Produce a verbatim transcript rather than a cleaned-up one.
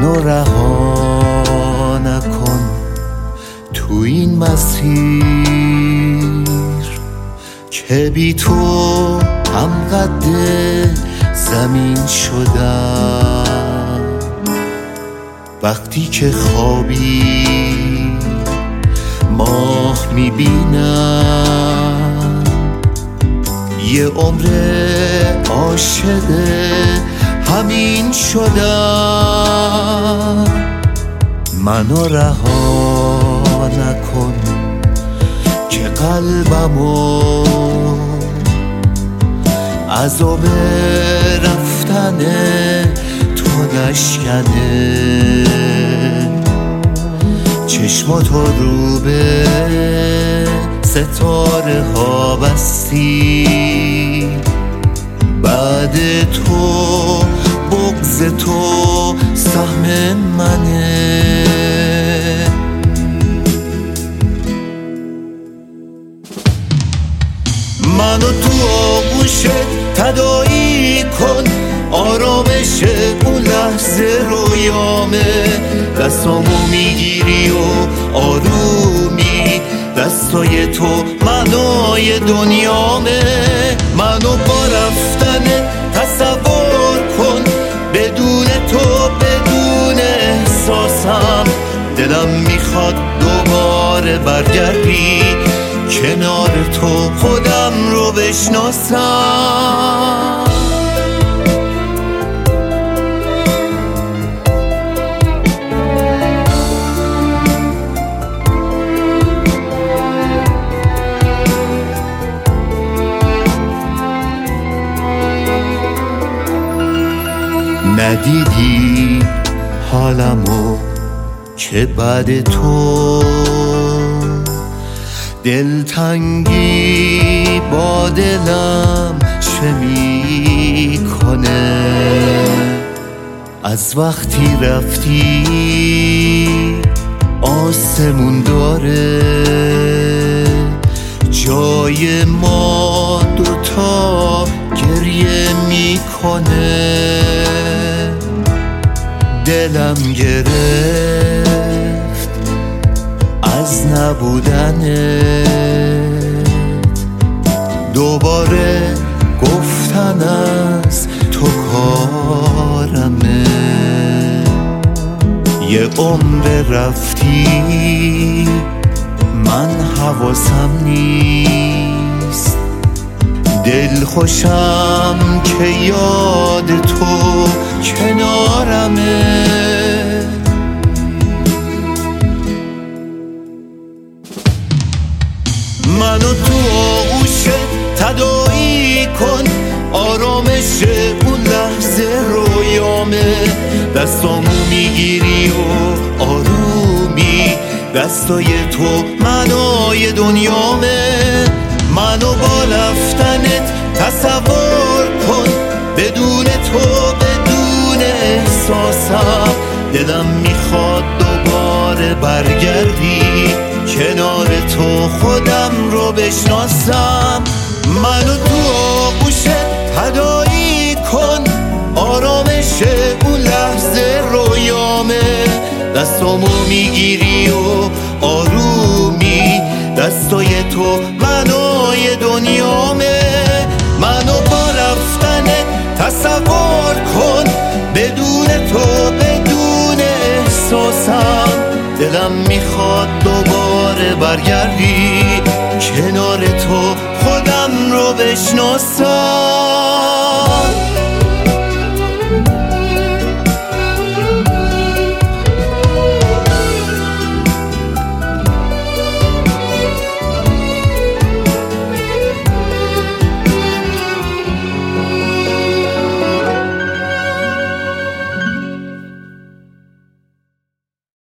منو رها نکن تو این مسیر که بی تو هم قد زمین شدم. وقتی که خوابی ماه میبینم، یه عمر عاشق همین شدم. منو رها نکن که قلبمو عذاب رفتن تو نشکنه. چشماتو رو به ستاره ها بستی، بعد تو بغض تو سهم منه. منو تو آغوشت تداعی کن، آرامش اون لحظه رویامه. دستامو میگیری و آرومی، دستای تو معنای دنیامه. منو با رفتن تصور کن، بدون تو بدون احساسم. دلم میخواد دوباره برگردی کنار تو، خودم رو بشناسم. ندیدی حالمو که بعد تو دلتنگی با دلم چه میکنه. از وقتی رفتی آسمون داره جای ما دوتا گریه میکنه. دلم گرفت از نبودنت، دوباره گفتن از تو کارمه. یه عمر رفتی من حواسم نیست، دل خوشم که یاد تو کنارمه. منو تو آغوشت تداعی کن، آرامش اون لحظه رویامه. دستامو میگیری و آرومی، دستای تو معنای دنیامه. منو با رفتنت تصور کن، بدون تو بدون احساسم. دلم میخواد دوباره برگردی کنار تو، خودم رو بشناسم. منو تو آغوشت تداعی کن، آرامش اون لحظه رویامه. دستامو میگیری و آرومی، دستای تو معنای دنیامه. منو با رفتنت تصور کن، بدون تو بدون احساسم. دلم میخواد دوباره برگردی کنار تو، خودم رو بشناسم.